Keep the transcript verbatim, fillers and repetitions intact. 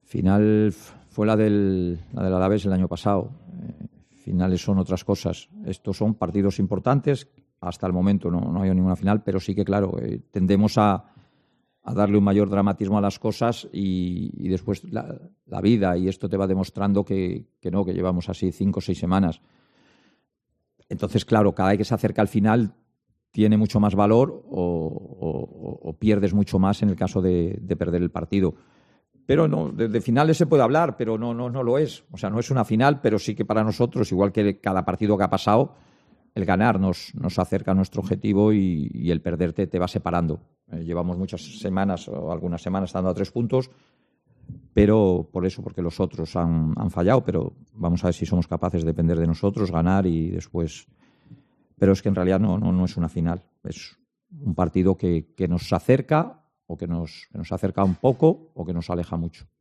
Final fue la del, la del Alavés el año pasado. Eh, finales son otras cosas. Estos son partidos importantes. Hasta el momento no, no hay ninguna final, pero sí que, claro, eh, tendemos a, a darle un mayor dramatismo a las cosas y, y después la, la vida, y esto te va demostrando que, que no, que llevamos así cinco o seis semanas. Entonces, claro, cada vez que se acerca al final tiene mucho más valor o, o, o pierdes mucho más en el caso de, de perder el partido. Pero no, de, de finales se puede hablar, pero no, no, no lo es. O sea, no es una final, pero sí que para nosotros, igual que cada partido que ha pasado, el ganar nos, nos acerca a nuestro objetivo y, y el perderte te va separando. Eh, llevamos muchas semanas o algunas semanas estando a tres puntos, pero por eso, porque los otros han, han fallado, pero vamos a ver si somos capaces de depender de nosotros, ganar y después... Pero es que en realidad no, no, no es una final, es un partido que, que nos acerca o que nos, que nos acerca un poco o que nos aleja mucho.